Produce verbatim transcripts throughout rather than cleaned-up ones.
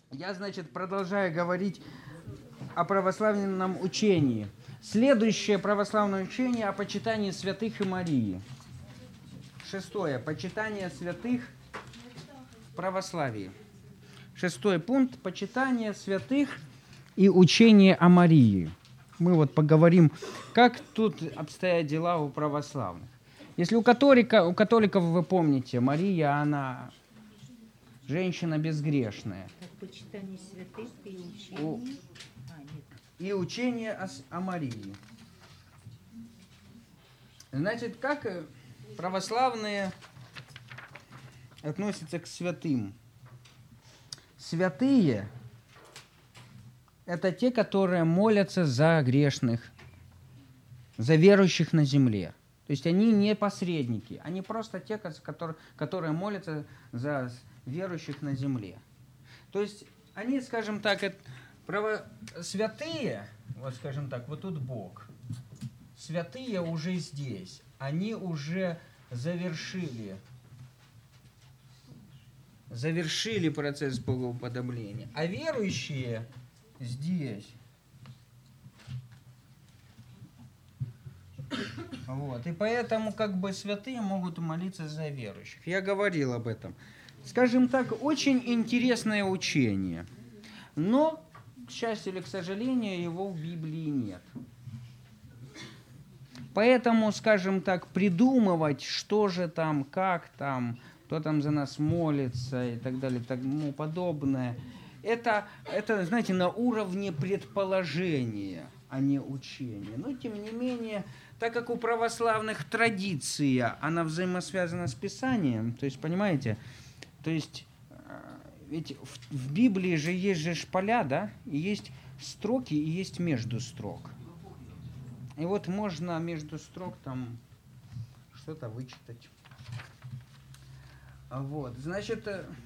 Я, значит, продолжаю говорить о православном учении. Следующее православное учение о почитании святых и Марии. Шестое. Почитание святых в православии. Шестой пункт. Почитание святых и учение о Марии. Мы вот поговорим, как тут обстоят дела у православных. Если у, католика, у католиков, вы помните, Мария, она женщина безгрешная. Как почитание святых и учение. У... А, нет. И учение о, о Марии. Значит, как православные относятся к святым? Святые – это те, которые молятся за грешных, за верующих на земле. То есть они не посредники, они просто те, которые, которые молятся за верующих на земле. То есть они, скажем так, право, святые, вот скажем так, вот тут Бог, святые уже здесь, они уже завершили, завершили процесс богоуподобления, а верующие здесь. Вот. И поэтому как бы святые могут молиться за верующих. Я говорил об этом. Скажем так, очень интересное учение. Но, к счастью или к сожалению, его в Библии нет. Поэтому, скажем так, придумывать, что же там, как там, кто там за нас молится и так далее, и тому подобное, это, это, знаете, на уровне предположения, а не учения. Но, тем не менее, так как у православных традиция, она взаимосвязана с Писанием, то есть, понимаете, то есть, ведь в, в Библии же есть же поля, да, и есть строки, и есть между строк. И вот можно между строк там что-то вычитать. Вот, значит,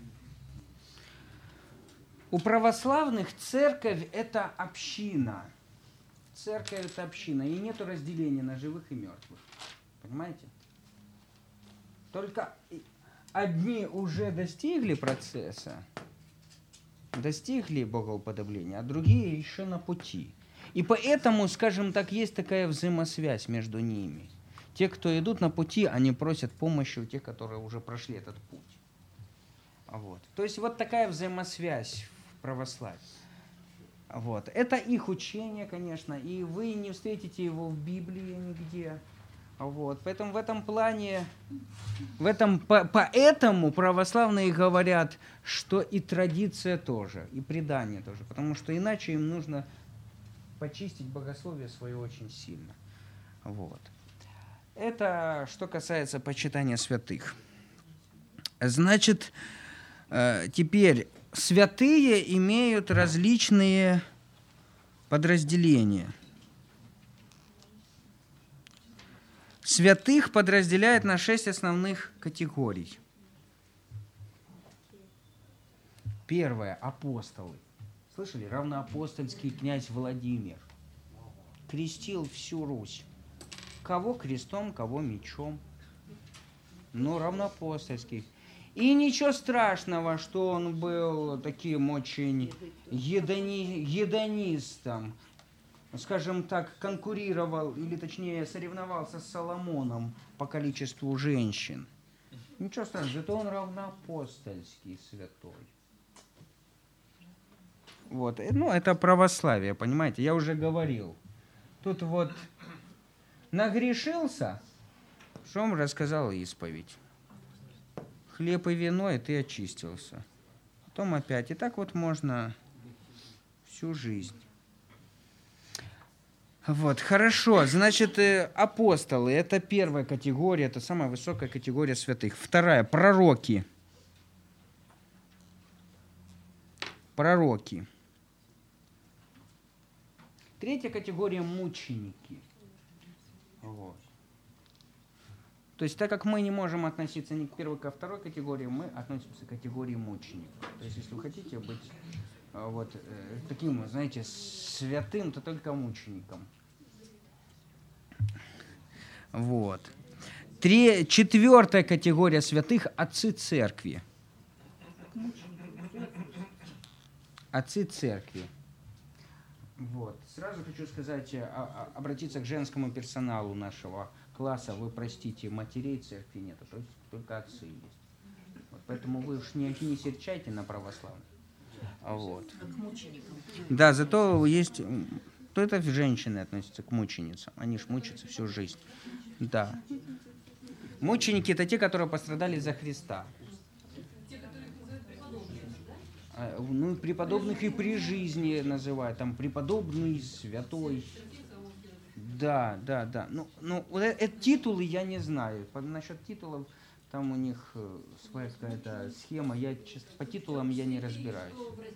у православных церковь – это община. Церковь – это община, и нет разделения на живых и мертвых. Понимаете? Только одни уже достигли процесса, достигли богоуподобления, а другие еще на пути. И поэтому, скажем так, есть такая взаимосвязь между ними. Те, кто идут на пути, они просят помощи у тех, которые уже прошли этот путь. Вот. То есть вот такая взаимосвязь в православии. Вот. Это их учение, конечно, и вы не встретите его в Библии нигде. Вот. Поэтому в этом плане, в этом, по, поэтому православные говорят, что и традиция тоже, и предание тоже, потому что иначе им нужно почистить богословие свое очень сильно. Вот. Это что касается почитания святых. Значит, теперь святые имеют различные подразделения. Святых подразделяют на шесть основных категорий. Первое – апостолы. Слышали? Равноапостольский князь Владимир крестил всю Русь. Кого крестом, кого мечом. Но равноапостольский. И ничего страшного, что он был таким очень едони, едонистом. Скажем так, конкурировал, или точнее соревновался с Соломоном по количеству женщин. Ничего страшного, зато он равноапостольский святой. Вот. Ну, это православие, понимаете, я уже говорил. Тут вот нагрешился, что вам рассказал исповедь. Хлеб и вино, и ты очистился. Потом опять. И так вот можно всю жизнь. Вот, хорошо. Значит, апостолы – это первая категория, это самая высокая категория святых. Вторая – пророки. Пророки. Третья категория – мученики. Вот. То есть, так как мы не можем относиться ни к первой, ни ко второй категории, мы относимся к категории мучеников. То есть, если вы хотите быть вот таким, знаете, святым, то только мучеником. Вот. Три, четвертая категория святых – отцы церкви. отцы церкви. Вот. Сразу хочу сказать, а, а, обратиться к женскому персоналу нашего класса. Вы простите, матерей церкви нет, то есть только отцы есть. Вот, поэтому вы уж не, не серчайте на православных. Вот. К мученикам. Да, зато есть... То это женщины относятся к мученицам. Они ж мучатся всю жизнь. Да. Мученики — это те, которые пострадали за Христа. Ну, преподобных и при жизни называют. Там преподобный, святой. Да, да, да. Ну, ну вот это, это титулы я не знаю. По, насчет титулов там у них э, своя какая-то схема. Я, честно, по титулам я не разбираюсь.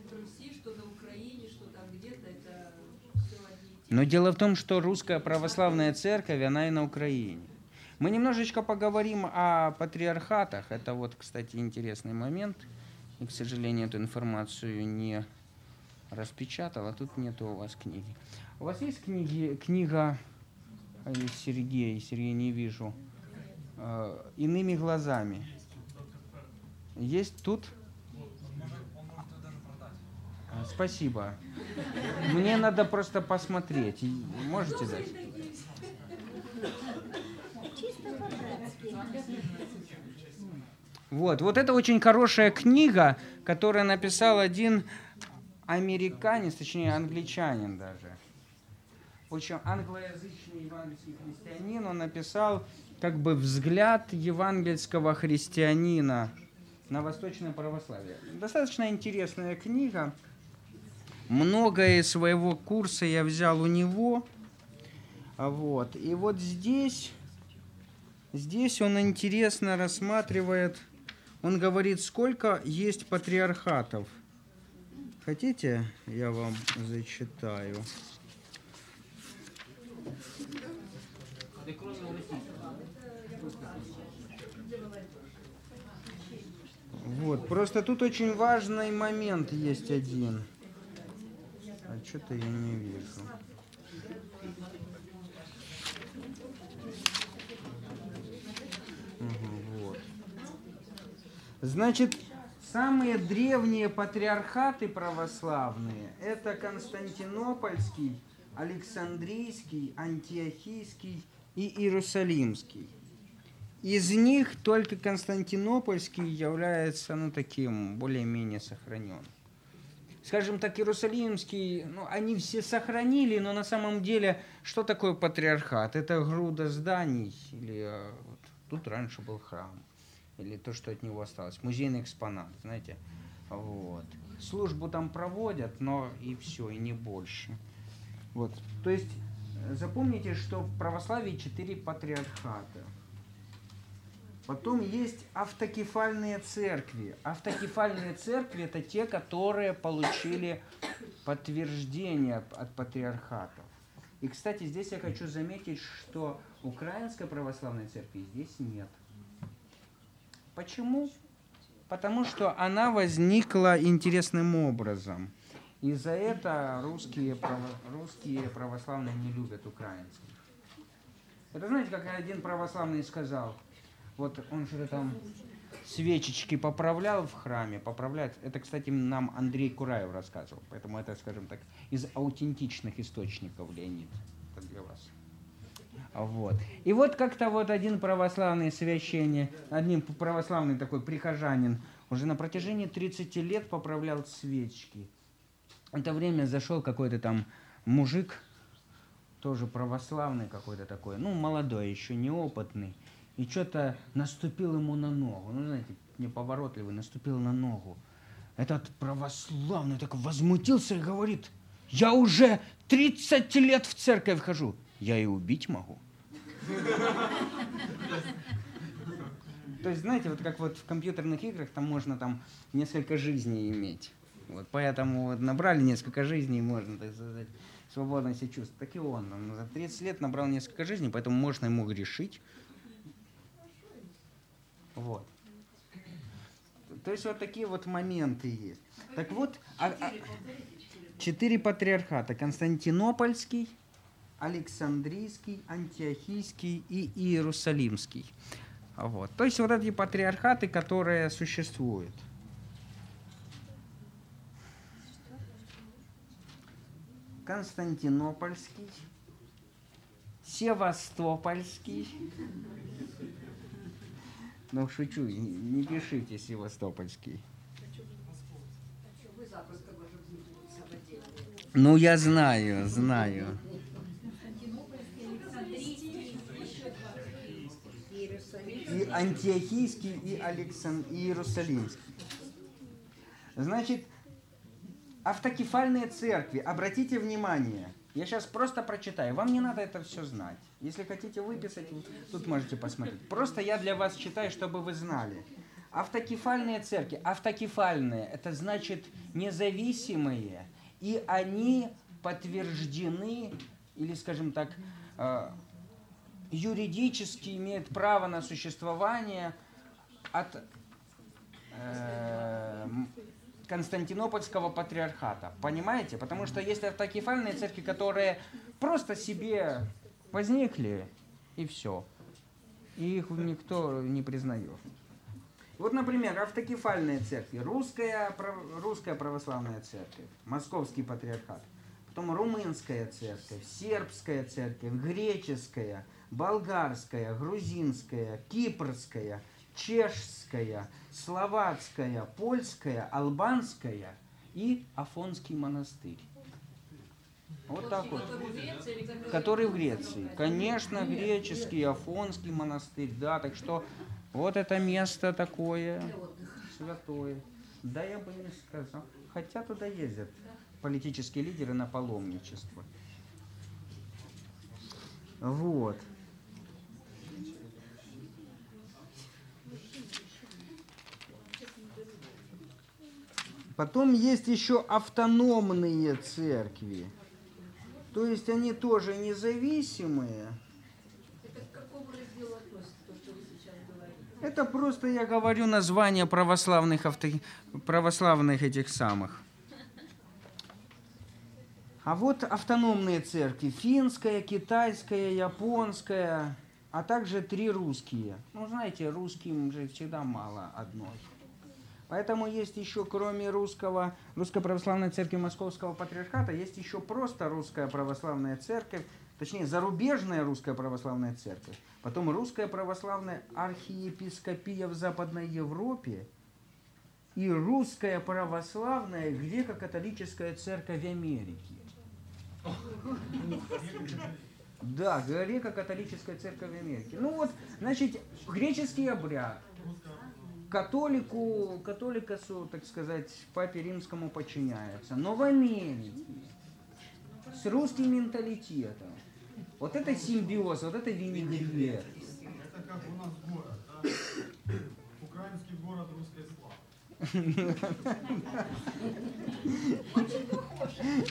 Но дело в том, что русская православная церковь, она и на Украине. Мы немножечко поговорим о патриархатах. Это вот, кстати, интересный момент. И, к сожалению, эту информацию не распечатала. Тут нету у вас книги. У вас есть книги, книга Сергея? Сергея не вижу. Э, «Иными глазами». Есть тут? Спасибо. Мне надо просто посмотреть. Можете дать? Вот, вот это очень хорошая книга, которую написал один американец, точнее англичанин даже. Очень англоязычный евангельский христианин. Он написал как бы взгляд евангельского христианина на восточное православие. Достаточно интересная книга. Многое из своего курса я взял у него. Вот. И вот здесь, здесь он интересно рассматривает, он говорит, сколько есть патриархатов. Хотите, я вам зачитаю? Вот, просто тут очень важный момент есть один. А что-то я не вижу. Угу, вот. Значит, самые древние патриархаты православные – это Константинопольский, Александрийский, Антиохийский и Иерусалимский. Из них только Константинопольский является, ну, таким более-менее сохраненным. Скажем так, Иерусалимский, ну, они все сохранили, но на самом деле, что такое патриархат? Это груда зданий, или вот, тут раньше был храм, или то, что от него осталось, музейный экспонат, знаете. Вот. Службу там проводят, но и все, и не больше. Вот. То есть запомните, что в православии четыре патриархата. Потом есть автокефальные церкви. Автокефальные церкви – это те, которые получили подтверждение от патриархатов. И, кстати, здесь я хочу заметить, что украинской православной церкви здесь нет. Почему? Потому что она возникла интересным образом. И за это русские, право, русские православные не любят украинских. Это знаете, как один православный сказал? Вот он что-то там свечечки поправлял в храме, поправляет. Это, кстати, нам Андрей Кураев рассказывал, поэтому это, скажем так, из аутентичных источников, Леонид, это для вас. Вот. И вот как-то вот один православный священник, один православный такой прихожанин уже на протяжении тридцати лет поправлял свечки. В это время зашел какой-то там мужик, тоже православный какой-то такой, ну, молодой, еще неопытный. И что-то наступил ему на ногу. Ну, знаете, неповоротливый, наступил на ногу. Этот православный так возмутился и говорит: я уже тридцать лет в церковь хожу. Я и убить могу. То есть, знаете, вот как вот в компьютерных играх, там можно там несколько жизней иметь. Вот, поэтому вот набрали несколько жизней, можно, так сказать, свободно себя чувствовать. Так и он. Он за тридцать лет набрал несколько жизней, поэтому можно ему грешить. Вот. То есть вот такие вот моменты есть. Так вот, а, а, четыре патриархата. Константинопольский, Александрийский, Антиохийский и Иерусалимский. Вот. То есть вот эти патриархаты, которые существуют. Константинопольский, Севастопольский. Ну, шучу, не, не пишите Севастопольский. Ну, я знаю, знаю. И Антиохийский, и Александ... и Иерусалимский. Значит, автокефальные церкви, обратите внимание, я сейчас просто прочитаю, вам не надо это все знать. Если хотите выписать, тут можете посмотреть. Просто я для вас читаю, чтобы вы знали. Автокефальные церкви, автокефальные, это значит независимые, и они подтверждены, или, скажем так, юридически имеют право на существование от э, Константинопольского патриархата. Понимаете? Потому что есть автокефальные церкви, которые просто себе возникли, и все. И их никто не признает. Вот, например, автокефальные церкви. Русская, русская православная церковь, Московский патриархат. Потом румынская церковь, сербская церковь, греческая, болгарская, грузинская, кипрская, чешская, словацкая, польская, албанская и Афонский монастырь. Вот так вот. Который в Греции. Конечно, греческий, Афонский монастырь. Да, так что вот это место такое святое. Да, я бы не сказал. Хотя туда ездят политические лидеры на паломничество. Вот. Потом есть еще автономные церкви. То есть они тоже независимые. Это к какому разделу относится то, что вы сейчас говорите? Это просто, я говорю, название православных, авто... православных этих самых. А вот автономные церкви. Финская, китайская, японская, а также три русские. Ну, знаете, русским же всегда мало одной. Поэтому есть еще, кроме русского, Русской Православной Церкви Московского Патриархата, есть еще просто Русская Православная Церковь, точнее, зарубежная Русская Православная Церковь, потом Русская Православная Архиепископия в Западной Европе и Русская Православная Греко-католическая Церковь Америки. Да, Греко-католическая Церковь Америки. Ну вот, значит, греческий обряд. Католику, католикосу, так сказать, папе римскому подчиняется. Но в Америке с русским менталитетом. Вот это симбиоз, вот это винегрет. Это как у нас город, да? Украинский город русской славы. Очень похоже.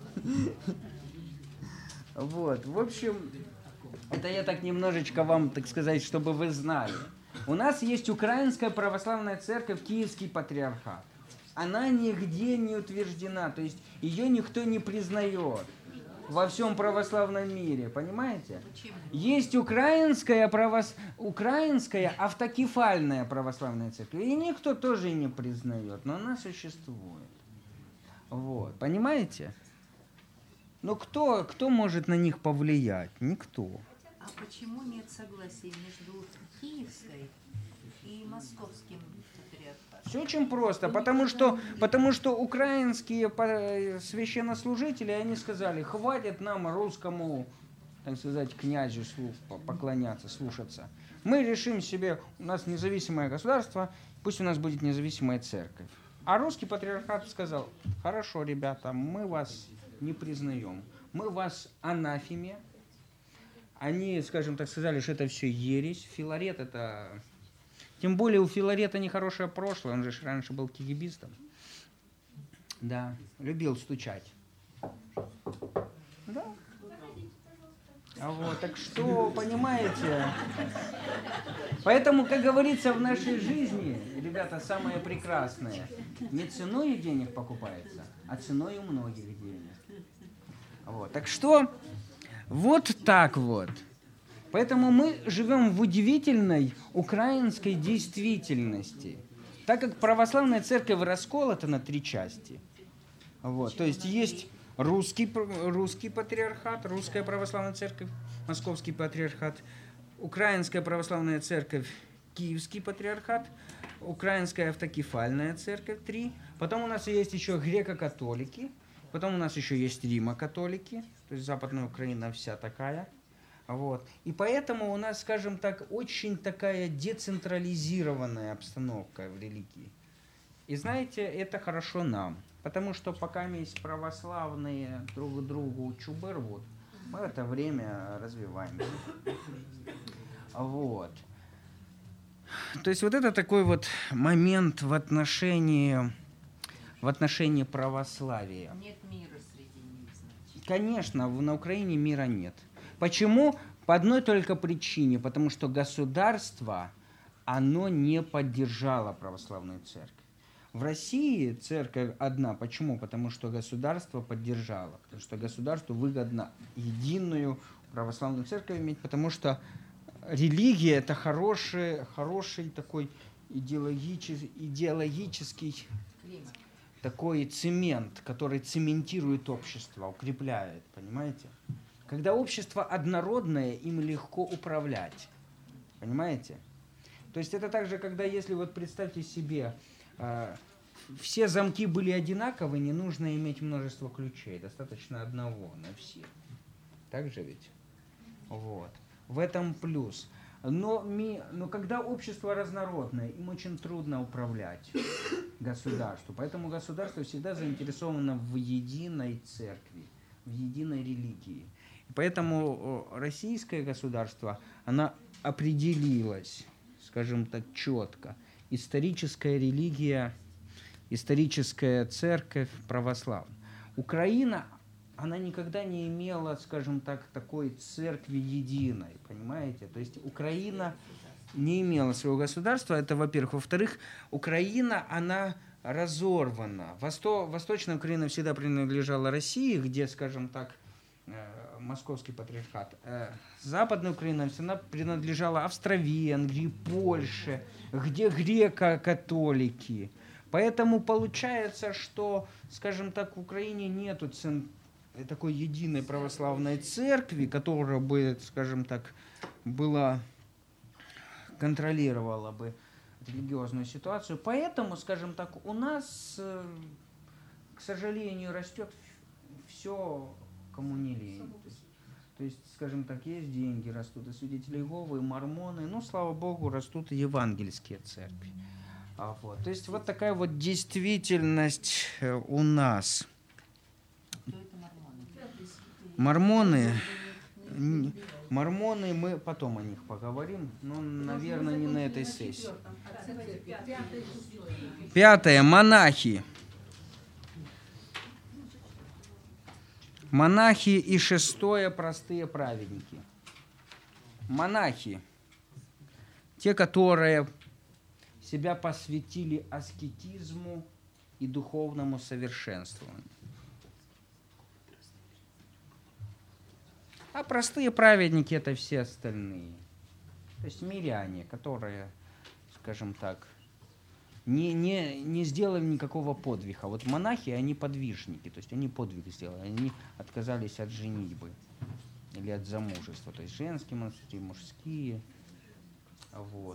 Вот, в общем, это я так немножечко вам, так сказать, чтобы вы знали. У нас есть Украинская Православная Церковь, Киевский Патриархат. Она нигде не утверждена, то есть ее никто не признает во всем православном мире, понимаете? Есть Украинская, правос... Украинская автокефальная православная церковь, и никто тоже не признает, но она существует. Вот, понимаете? Но кто, кто может на них повлиять? Никто. А почему нет согласия между Киевской и Московским патриархатом? Все очень просто, потому что, потому что украинские священнослужители, они сказали, хватит нам русскому, так сказать, князю поклоняться, слушаться. Мы решим себе, у нас независимое государство, пусть у нас будет независимая церковь. А русский патриархат сказал, хорошо, ребята, мы вас не признаем, мы вас анафеме. Они, скажем так, сказали, что это все ересь. Филарет это... Тем более у Филарета нехорошее прошлое. Он же раньше был кигибистом. Да, любил стучать. Да. А вот, так что, понимаете... Поэтому, как говорится, в нашей жизни, ребята, самое прекрасное, не ценой денег покупается, а ценой у многих денег. Вот, так что... Вот так вот. Поэтому мы живем в удивительной украинской действительности. Так как православная церковь расколота на три части. Вот. То есть есть русский, русский патриархат, Русская православная церковь, Московский патриархат, Украинская православная церковь, Киевский патриархат, Украинская автокефальная церковь, три. Потом у нас есть еще греко-католики, потом у нас еще есть римо-католики, то есть Западная Украина вся такая. Вот. И поэтому у нас, скажем так, очень такая децентрализированная обстановка в религии. И знаете, это хорошо нам, потому что пока есть православные друг другу чубы рвут, мы в это время развиваемся. Вот. То есть вот это такой вот момент в отношении, в отношении православия. Нет мира среди них, значит. Конечно, на Украине мира нет. Почему? По одной только причине, потому что государство, оно не поддержало православную церковь. В России церковь одна. Почему? Потому что государство поддержало. Потому что государству выгодно единую православную церковь иметь, потому что религия – это хороший, хороший такой идеологический, идеологический Климат. такой цемент, который цементирует общество, укрепляет, понимаете? Когда общество однородное, им легко управлять, понимаете? То есть это так же, когда, если вот представьте себе, э, все замки были одинаковы, не нужно иметь множество ключей, достаточно одного на все. Так же ведь? Вот. В этом плюс. Но, ми, но когда общество разнородное, им очень трудно управлять государству. Поэтому государство всегда заинтересовано в единой церкви, в единой религии. Поэтому российское государство, оно определилось, скажем так, четко. Историческая религия, историческая церковь православная. Украина, она никогда не имела, скажем так, такой церкви единой, понимаете? То есть Украина не имела своего государства, это во-первых. Во-вторых, Украина, она разорвана. Восто... Восточная Украина всегда принадлежала России, где, скажем так, Московский патриархат. Западная Украина всегда принадлежала Австро-Венгрии, Польше, где греко-католики. Поэтому получается, что, скажем так, в Украине нету цен... такой единой православной церкви, которая бы, скажем так, была, контролировала бы религиозную ситуацию. Поэтому, скажем так, у нас, к сожалению, растет все, кому не лень. То есть, то есть, скажем так, есть деньги, растут и свидетели Иеговы, и мормоны, ну, слава Богу, растут и евангельские церкви. А вот. То есть вот такая вот действительность у нас. Кто это мормоны? Мормоны, мормоны, мы потом о них поговорим, но, наверное, не на этой сессии. Пятое. Монахи. Монахи и шестое. Простые праведники. Монахи. Те, которые себя посвятили аскетизму и духовному совершенствованию. А простые праведники – это все остальные. То есть миряне, которые, скажем так, не, не, не сделали никакого подвига. Вот монахи, они подвижники, то есть они подвиг сделали, они отказались от женитьбы или от замужества. То есть женские монастыри, мужские. Вот.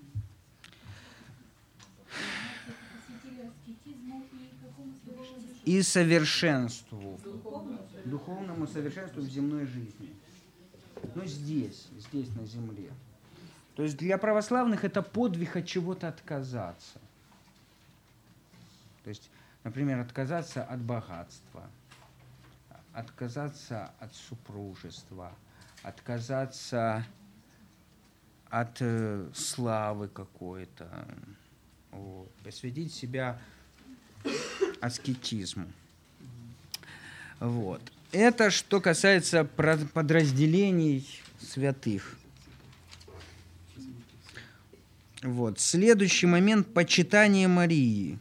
И совершенству. Духовному совершенству в земной жизни. Ну, здесь, здесь, на земле. То есть для православных это подвиг от чего-то отказаться. То есть, например, отказаться от богатства, отказаться от супружества, отказаться от э, славы какой-то, вот, посвятить себя аскетизму. Вот. Это что касается подразделений святых. Вот. Следующий момент – почитание Марии.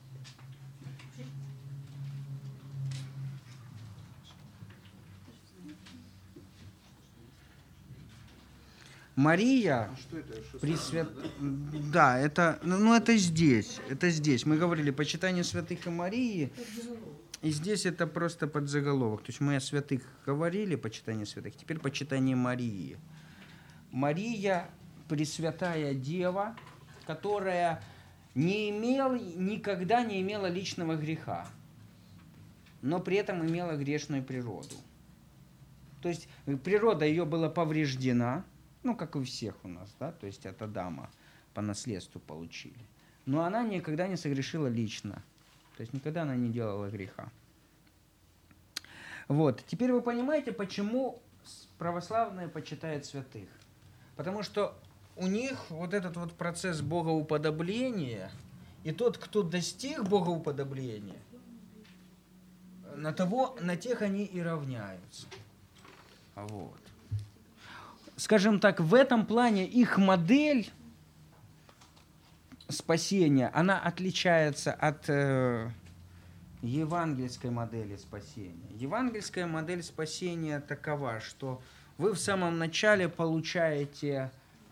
Мария, А что это? Что пресвят... Да, это, ну, это здесь, это здесь. Мы говорили почитание святых и Марии. И здесь это просто подзаголовок. То есть мы о святых говорили, почитание святых, теперь почитание Марии. Мария – Пресвятая Дева, которая не имела, никогда не имела личного греха, но при этом имела грешную природу. То есть природа ее была повреждена, ну, как у всех у нас, да, то есть от Адама по наследству получили. Но она никогда не согрешила лично. То есть никогда она не делала греха. Вот. Теперь вы понимаете, почему православные почитают святых. Потому что у них вот этот вот процесс богоуподобления, и тот, кто достиг богоуподобления, на, того, на тех они и равняются. Вот. Скажем так, в этом плане их модель спасения, она отличается от э, евангельской модели спасения. Евангельская модель спасения такова, что вы в самом начале получаете,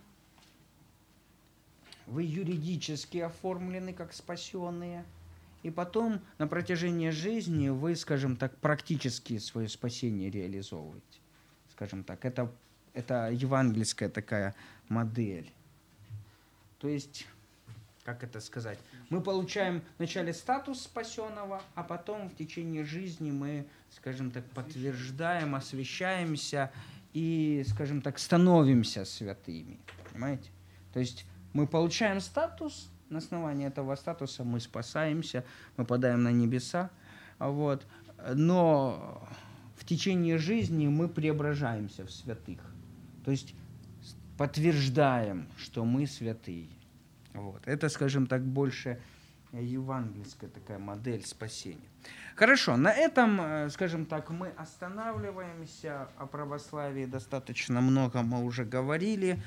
вы юридически оформлены как спасенные, и потом на протяжении жизни вы, скажем так, практически свое спасение реализовываете. Скажем так, это, это евангельская такая модель. То есть, как это сказать, мы получаем вначале статус спасенного, а потом в течение жизни мы, скажем так, подтверждаем, освящаемся и, скажем так, становимся святыми. Понимаете? То есть мы получаем статус, на основании этого статуса мы спасаемся, мы попадаем на небеса, вот, но в течение жизни мы преображаемся в святых. То есть подтверждаем, что мы святые. Вот. Это, скажем так, больше евангельская такая модель спасения. Хорошо, на этом, скажем так, мы останавливаемся. О православии достаточно много мы уже говорили.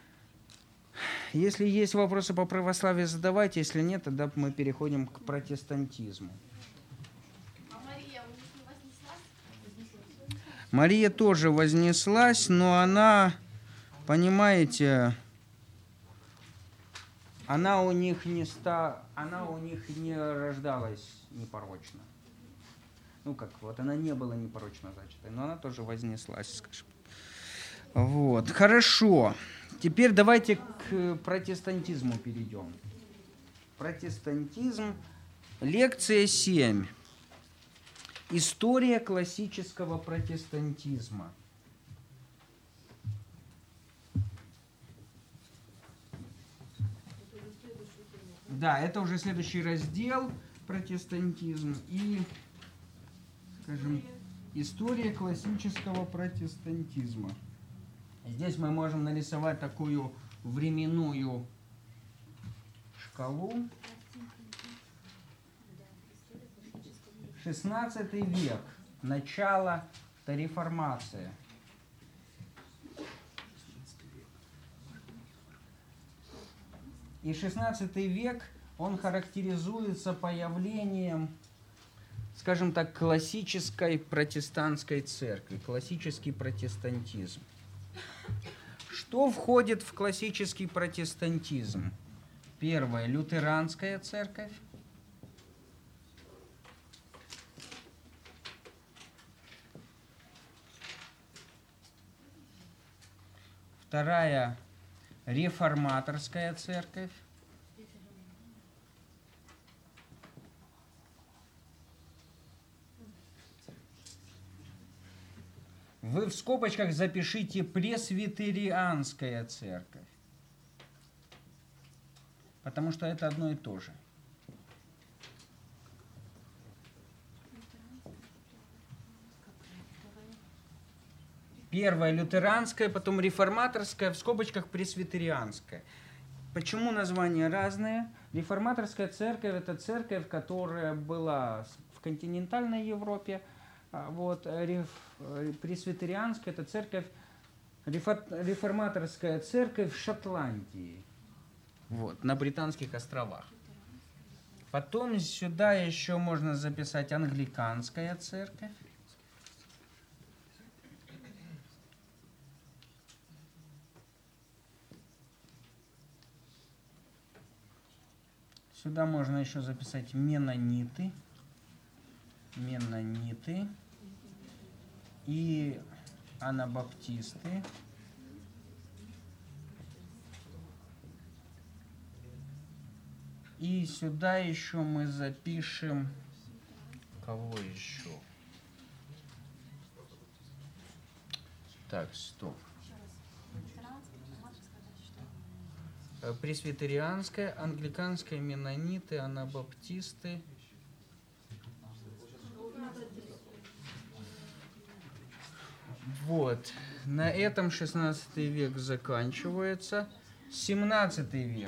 Если есть вопросы по православию, задавайте. Если нет, тогда мы переходим к протестантизму. А Мария у них не вознеслась? Мария тоже вознеслась, но она, понимаете, она у них не ста, она у них не рождалась непорочно. Ну как, вот она не была непорочно зачатой, но она тоже вознеслась, скажем. Вот, хорошо. Теперь давайте к протестантизму перейдем. Протестантизм, лекция семь. История классического протестантизма. Да, это уже следующий раздел, протестантизм и, скажем, история классического протестантизма. Здесь мы можем нарисовать такую временную шкалу. шестнадцатый век, начало, это реформация. И шестнадцатый век, он характеризуется появлением, скажем так, классической протестантской церкви, классический протестантизм. Что входит в классический протестантизм? Первое – лютеранская церковь. Вторая – реформаторская церковь. Вы в скобочках запишите пресвитерианская церковь, потому что это одно и то же. Первая лютеранская, потом реформаторская, в скобочках пресвитерианская. Почему названия разные? Реформаторская церковь – это церковь, которая была в континентальной Европе. Вот, реф, пресвитерианская – это церковь, реформаторская церковь в Шотландии, вот, на Британских островах. Потом сюда еще можно записать англиканская церковь. Сюда можно еще записать меннониты. меннониты и анабаптисты. И сюда еще мы запишем кого еще? Так, стоп. Пресвитерианская, англиканская, меннониты, анабаптисты. Вот. На этом шестнадцатый век заканчивается. семнадцатый век.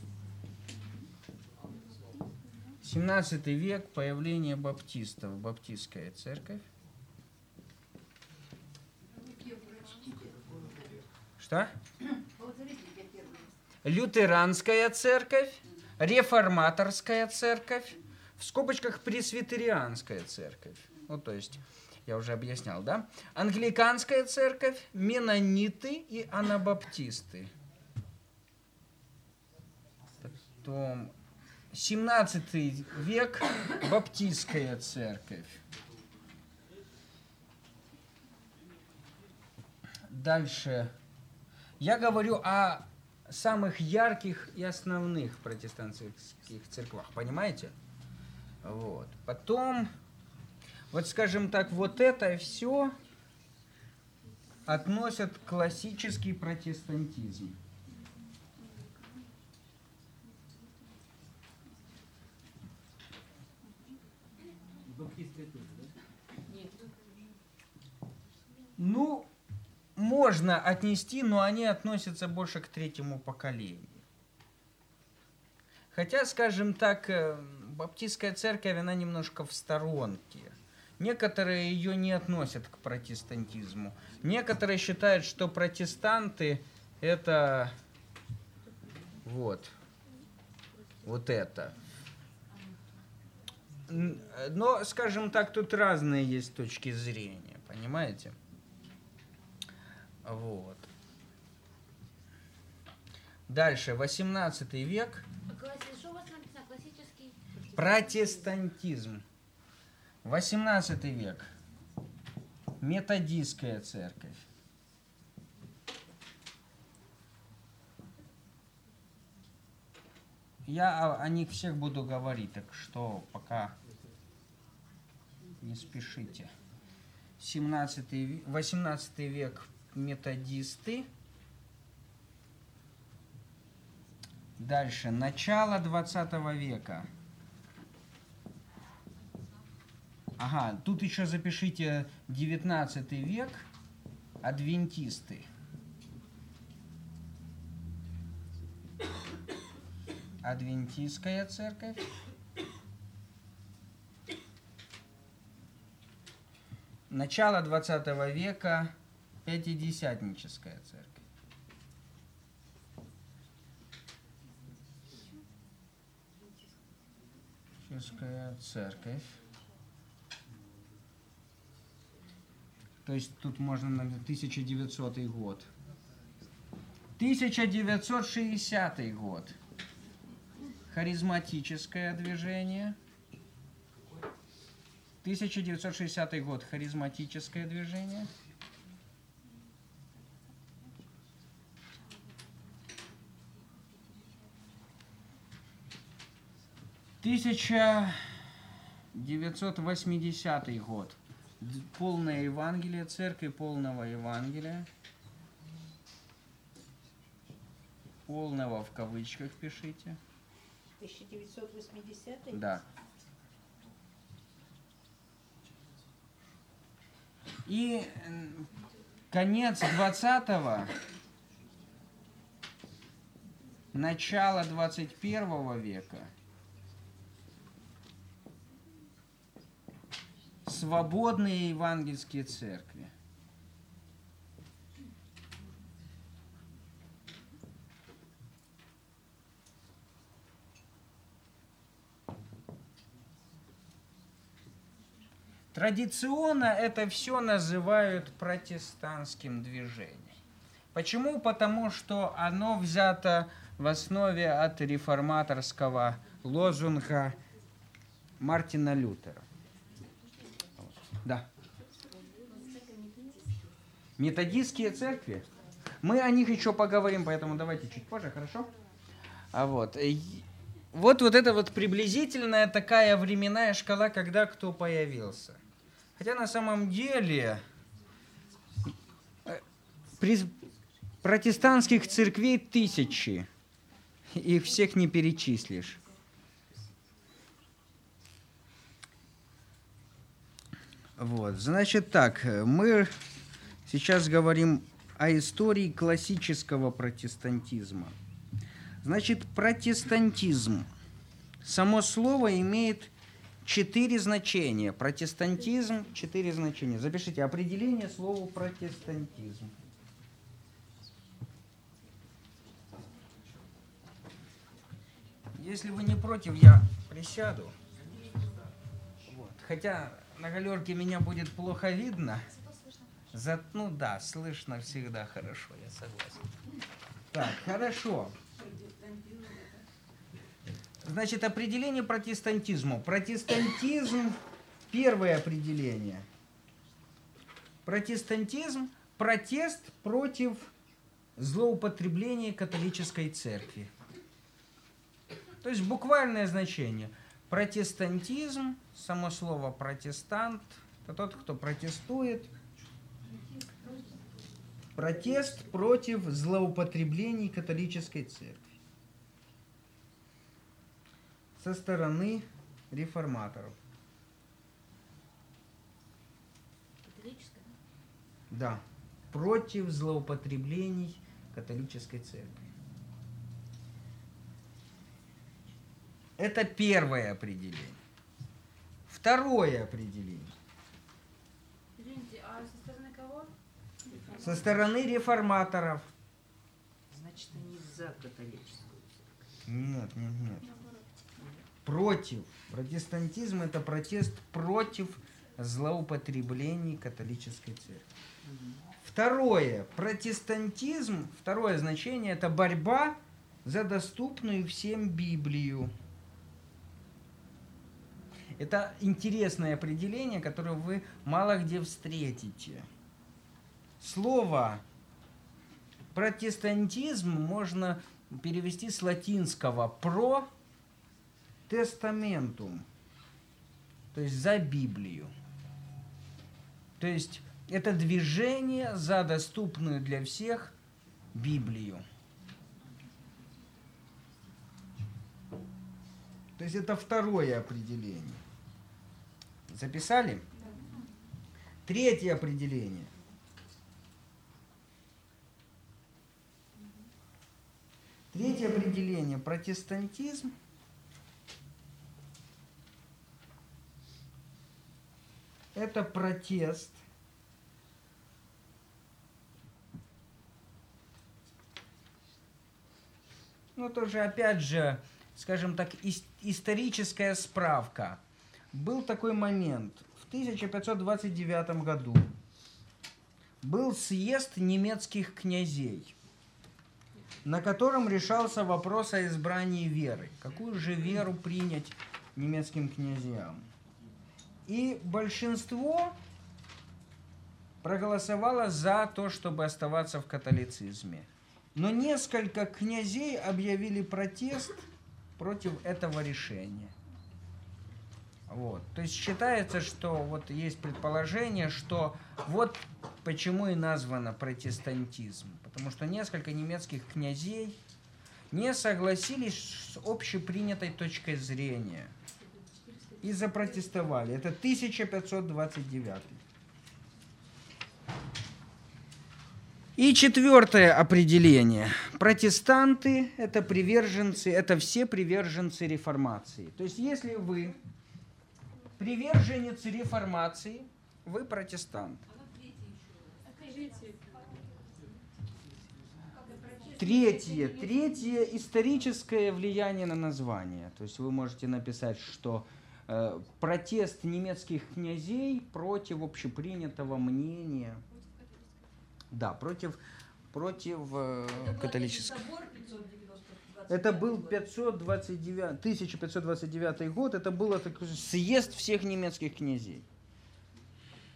семнадцатый век, появление баптистов, баптистская церковь. Что? Лютеранская церковь, реформаторская церковь, в скобочках пресвитерианская церковь. Ну, то есть, я уже объяснял, да? Англиканская церковь, меннониты и анабаптисты. Потом семнадцатый век, баптистская церковь. Дальше. Я говорю о самых ярких и основных протестантских церквах, понимаете? Вот. Потом, вот скажем так, вот это все относят к классический протестантизм. Ну, можно отнести, но они относятся больше к третьему поколению. Хотя, скажем так, баптистская церковь, она немножко в сторонке. Некоторые ее не относят к протестантизму. Некоторые считают, что протестанты это вот, вот это. Но, скажем так, тут разные есть точки зрения, понимаете? Вот. Дальше, восемнадцатый век. Что у вас написано? Классический Протестантизм. восемнадцатый век. Методистская церковь. Я о, о них всех буду говорить, так что пока не спешите. семнадцатый, восемнадцатый век. Методисты. Дальше. Начало двадцатого века. Ага, тут еще запишите девятнадцатый век. Адвентисты. Адвентистская церковь. Начало двадцатого века. Пятидесятническая церковь. Пятидесятническая церковь. То есть тут можно на тысяча девятисотый год. тысяча девятьсот шестидесятый год. Харизматическое движение. тысяча девятьсот шестидесятый год. Харизматическое движение. тысяча девятьсот восьмидесятый год. Полное Евангелие, церковь полного Евангелия. Полного в кавычках пишите. тысяча девятьсот восьмидесятый? Да. И конец двадцатого, начало двадцать первого века. Свободные евангельские церкви. Традиционно это все называют протестантским движением. Почему? Потому что оно взято в основе от реформаторского лозунга Мартина Лютера. Да. Методистские церкви. Мы о них еще поговорим, поэтому давайте чуть позже, хорошо? А вот. Вот, вот это вот приблизительная такая временная шкала, когда кто появился. Хотя на самом деле при протестантских церквей тысячи. Их всех не перечислишь. Вот, значит так, мы сейчас говорим о истории классического протестантизма. Значит, протестантизм. Само слово имеет четыре значения. Протестантизм, четыре значения. Запишите определение слова протестантизм. Если вы не против, я присяду. Вот. Хотя на галерке меня будет плохо видно. За... Ну да, слышно всегда хорошо, я согласен. Так, хорошо. Значит, определение протестантизму. Протестантизм, первое определение. Протестантизм – протест против злоупотребления католической церкви. То есть буквальное значение. Протестантизм, само слово протестант, это тот, кто протестует. Протест против злоупотреблений католической церкви со стороны реформаторов. Католическая? Да, против злоупотреблений католической церкви. Это первое определение. Второе определение. Извините, а со стороны кого? Со стороны реформаторов. Значит, они за католическую церковь. Нет, нет, нет. Против. Протестантизм – это протест против злоупотреблений католической церкви. Второе. Протестантизм, второе значение – это борьба за доступную всем Библию. Это интересное определение, которое вы мало где встретите. Слово протестантизм можно перевести с латинского «про тестаментум», то есть за Библию. То есть это движение за доступную для всех Библию. То есть это второе определение. Записали? Третье определение. Третье определение. Протестантизм – это протест ну тоже опять же, скажем так, ис- историческая справка. Был такой момент. В тысяча пятьсот двадцать девятом году был съезд немецких князей, на котором решался вопрос о избрании веры. Какую же веру принять немецким князьям? И большинство проголосовало за то, чтобы оставаться в католицизме. Но несколько князей объявили протест против этого решения. Вот. То есть считается, что вот есть предположение, что вот почему и названо протестантизм. Потому что несколько немецких князей не согласились с общепринятой точкой зрения и запротестовали. Это тысяча пятьсот двадцать девятый. И четвертое определение. Протестанты – это приверженцы, это все приверженцы реформации. То есть если вы приверженец реформации, вы протестант. Третье. Третье – историческое влияние на название. То есть вы можете написать, что э, протест немецких князей против общепринятого мнения. Да, против, против э, католического. Это был пятьсот двадцать девятый, тысяча пятьсот двадцать девятый год, это был такой съезд всех немецких князей.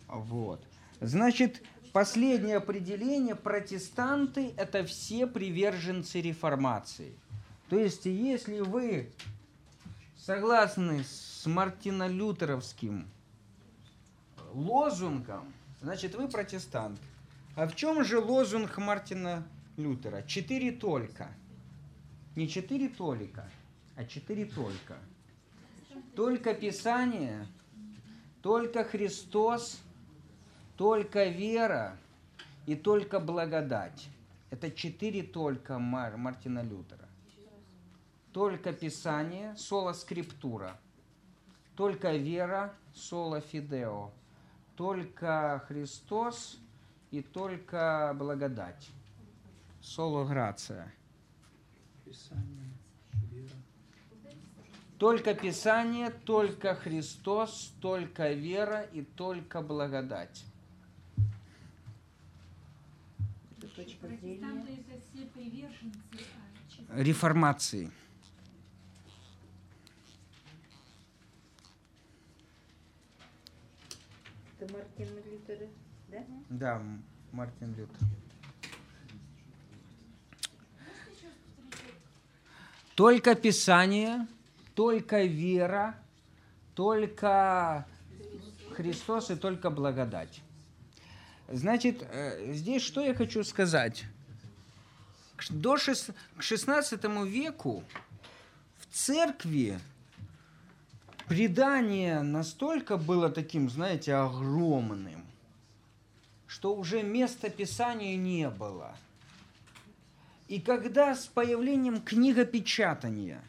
Вот. Значит, последнее определение: протестанты – это все приверженцы реформации. То есть, если вы согласны с мартинолютеровским лозунгом, значит, вы протестант. А в чем же лозунг Мартина Лютера? Четыре только. Не четыре толика, а четыре только. Только Писание, только Христос, только вера и только благодать. Это четыре только Мар- Мартина Лютера. Только Писание, соло скриптура. Только вера, соло фидео. Только Христос и только благодать. Соло грация. Писание, вера. Только Писание, только Христос, только вера и только благодать. Протестанты это все приверженцы а, чисто. Реформации. Это Мартин Лютер, да? Да, М- Мартин Лютер. Только Писание, только вера, только Христос и только благодать. Значит, э, здесь что я хочу сказать? К ш- До шес- к шестнадцатому веку в церкви предание настолько было таким, знаете, огромным, что уже места Писанию не было. И когда с появлением книгопечатания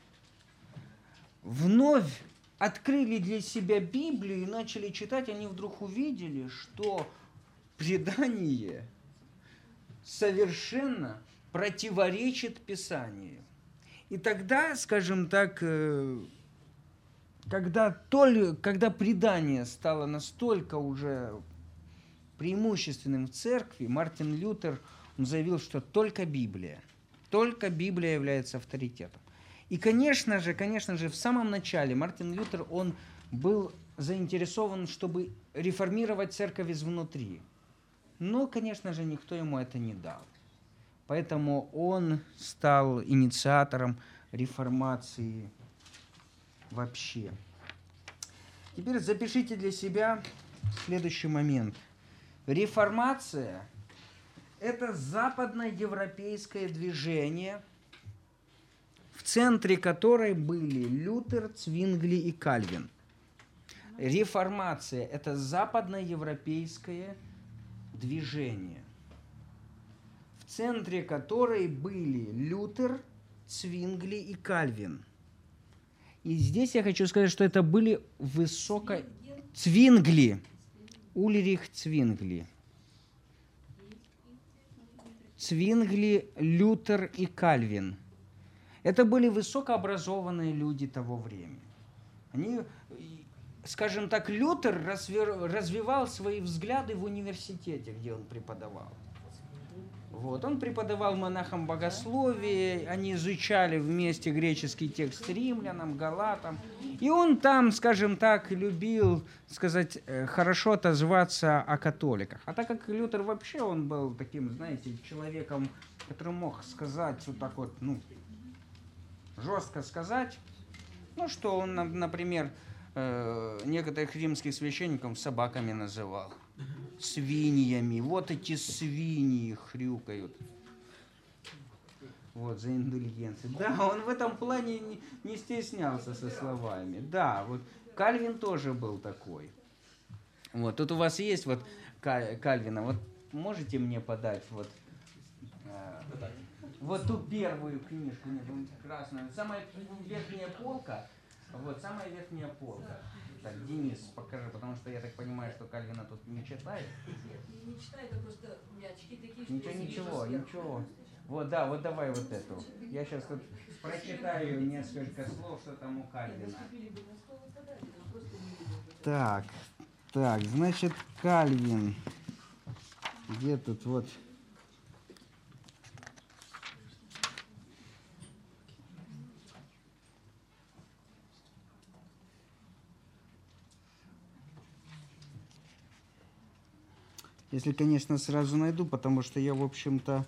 вновь открыли для себя Библию и начали читать, они вдруг увидели, что предание совершенно противоречит Писанию. И тогда, скажем так, э, когда, толь- когда предание стало настолько уже преимущественным в церкви, Мартин Лютер он заявил, что только Библия, только Библия является авторитетом. И, конечно же, конечно же, в самом начале Мартин Лютер, он был заинтересован, чтобы реформировать церковь изнутри. Но, конечно же, никто ему это не дал. Поэтому он стал инициатором реформации вообще. Теперь запишите для себя следующий момент. Реформация – это западноевропейское движение, в центре которой были Лютер, Цвингли и Кальвин. Реформация – это западноевропейское движение, в центре которой были Лютер, Цвингли и Кальвин. И здесь я хочу сказать, что это были высоко... Цвингли. Ульрих Цвингли. Цвингли, Лютер и Кальвин. Это были высокообразованные люди того времени. Они, скажем так, Лютер развивал свои взгляды в университете, где он преподавал. Вот. Он преподавал монахам богословие, они изучали вместе греческий текст римлянам, галатам. И он там, скажем так, любил, сказать, хорошо отозваться о католиках. А так как Лютер вообще, он был таким, знаете, человеком, который мог сказать вот так вот, ну, жестко сказать, ну, что он, например, некоторых римских священников собаками называл. Свиньями. Вот эти свиньи хрюкают. Вот, за индульгенцию. Да, он в этом плане не, не стеснялся со словами. Да, вот Кальвин тоже был такой. Вот, тут у вас есть вот Кальвина. Вот можете мне подать вот, э, вот ту первую книжку, нет, красную. Самая верхняя полка. Вот, самая верхняя полка. Так, Денис, покажи, потому что я так понимаю, что Кальвина тут не читает. Не читаю, это просто у меня очки такие, что Ничего, я вижу ничего, сверху. ничего. Вот, да, вот давай вот эту. Я сейчас тут прочитаю несколько слов, что там у Кальвина. Так, так, значит, Кальвин. Где тут вот... Если, конечно, сразу найду, потому что я, в общем-то...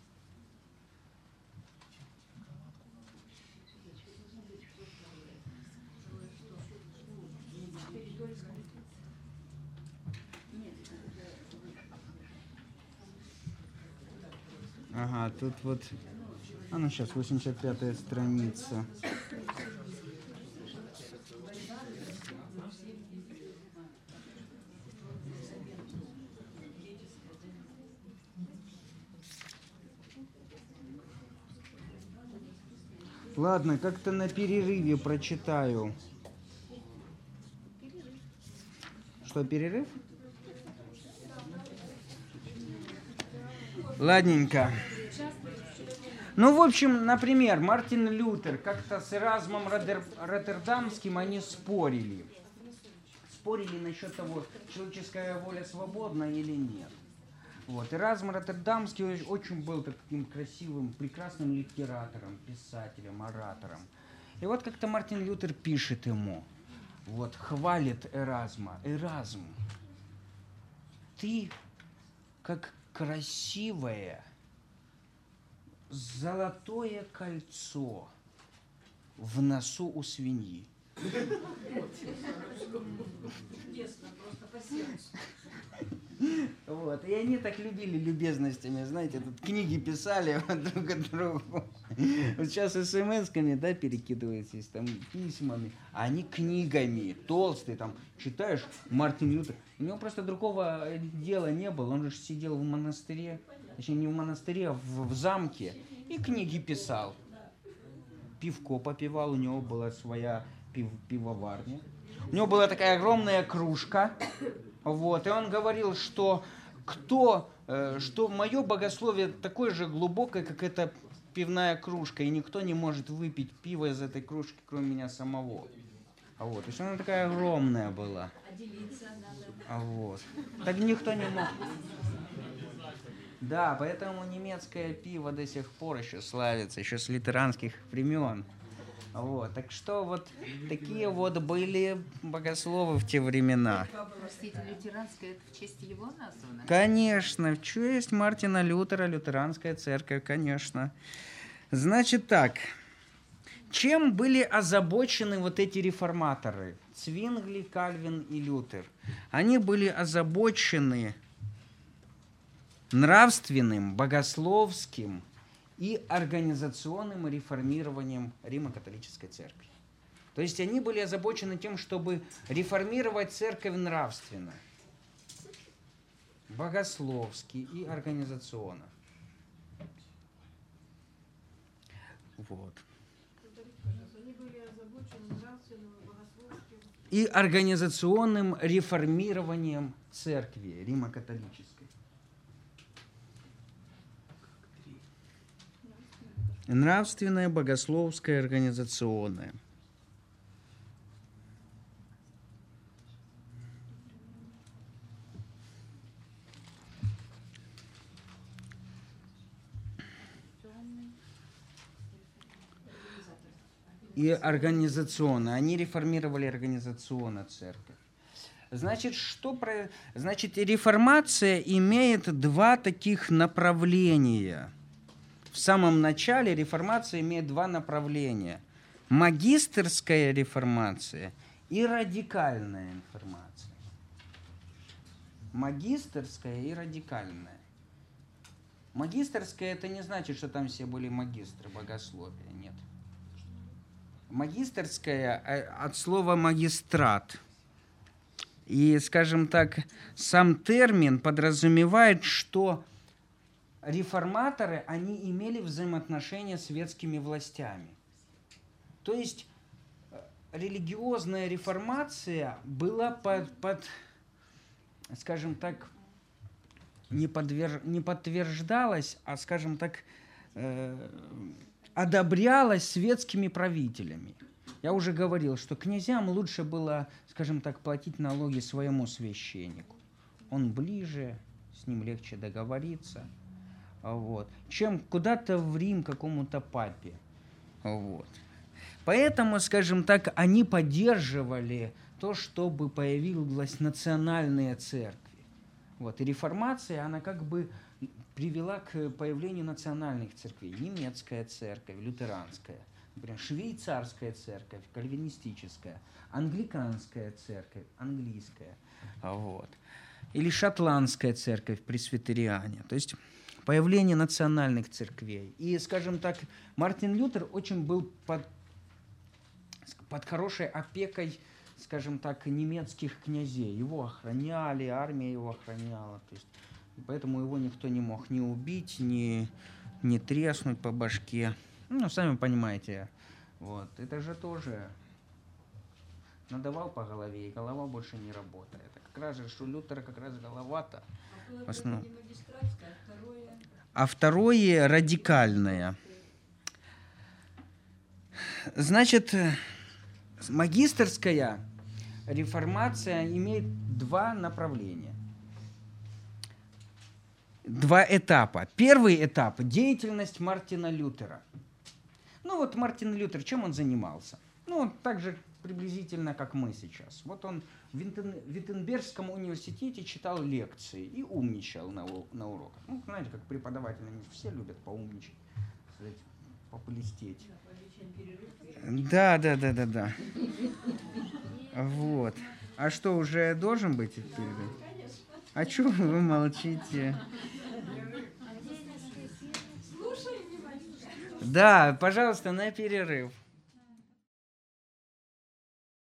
Ага, тут вот... А ну сейчас, восемьдесят пятая страница. Ладно, как-то на перерыве прочитаю. Что, перерыв? Ладненько. Ну, в общем, например, Мартин Лютер как-то с Эразмом Ротер- Роттердамским они спорили. Спорили насчет того, человеческая воля свободна или нет. Вот. Эразм Роттердамский очень был таким красивым, прекрасным литератором, писателем, оратором. И вот как-то Мартин Лютер пишет ему, вот, хвалит Эразма. Эразм, ты как красивое золотое кольцо в носу у свиньи. Чудесно, просто по сердцу. Вот. И они так любили любезностями, знаете, тут книги писали друг от друга. Вот сейчас смс-ками, да, перекидываетесь, там, письмами, а они книгами, толстые, там, читаешь, Мартин Лютер. У него просто другого дела не было, он же сидел в монастыре, точнее, не в монастыре, а в, в замке, и книги писал. Пивко попивал, у него была своя пив, пивоварня. У него была такая огромная кружка. Вот, и он говорил, что кто, э, что мое богословие такое же глубокое, как эта пивная кружка, и никто не может выпить пиво из этой кружки, кроме меня самого. А вот, то есть она такая огромная была. А делиться надо. А вот. Так никто не мог. Да, поэтому немецкое пиво до сих пор еще славится, еще с лютеранских времен. Вот, так что вот такие вот были богословы в те времена. Простите, лютеранское, это в честь его названо? Конечно, в честь Мартина Лютера, лютеранская церковь, конечно. Значит так, чем были озабочены вот эти реформаторы? Цвингли, Кальвин и Лютер. Они были озабочены нравственным, богословским и организационным реформированием Римо-католической церкви. То есть они были озабочены тем, чтобы реформировать церковь нравственно, богословски и организационно. Вот. Они были озабочены нравственным, богословским. И организационным реформированием церкви Римо-католической. Нравственное, богословское, организационное. И организационно. Они реформировали организационно церковь. Значит, что про... Значит, реформация имеет два таких направления. В самом начале реформация имеет два направления. Магистерская реформация и радикальная реформация. Магистерская и радикальная. Магистерская — это не значит, что там все были магистры богословия, нет. Магистерская от слова магистрат. И, скажем так, сам термин подразумевает, что реформаторы, они имели взаимоотношения с светскими властями. То есть религиозная реформация была под, под скажем так, не, подверж, не подтверждалась, а, скажем так, э, одобрялась светскими правителями. Я уже говорил, что князьям лучше было, скажем так, платить налоги своему священнику. Он ближе, с ним легче договориться. Вот. Чем куда-то в Рим какому-то папе. Вот. Поэтому, скажем так, они поддерживали то, чтобы появилась национальная церковь. Вот. И реформация, она как бы привела к появлению национальных церквей. Немецкая церковь, лютеранская, например, швейцарская церковь, кальвинистическая, англиканская церковь, английская, вот. Или шотландская церковь, пресвитериане. То есть появление национальных церквей. И, скажем так, Мартин Лютер очень был под, под хорошей опекой, скажем так, немецких князей. Его охраняли, армия его охраняла. То есть, и поэтому его никто не мог ни убить, ни, ни треснуть по башке. Ну, сами понимаете. Вот. Это же тоже надавал по голове, и голова больше не работает. Как раз же, что у Лютера как раз голова-то. А В основном. не магистратское, а второе... А второе радикальное. Значит, магистерская реформация имеет два направления. Два этапа. Первый этап – деятельность Мартина Лютера. Ну вот Мартин Лютер, чем он занимался? Ну, он так же приблизительно, как мы сейчас. Вот он в Виттен- Виттенбергском университете читал лекции и умничал на, у- на уроках. Ну, знаете, как преподаватели, они все любят поумничать, сказать, попылестеть. Да, да, да, да, да. Вот. А что, уже должен быть этот перерыв? А что вы молчите? Да, пожалуйста, на перерыв.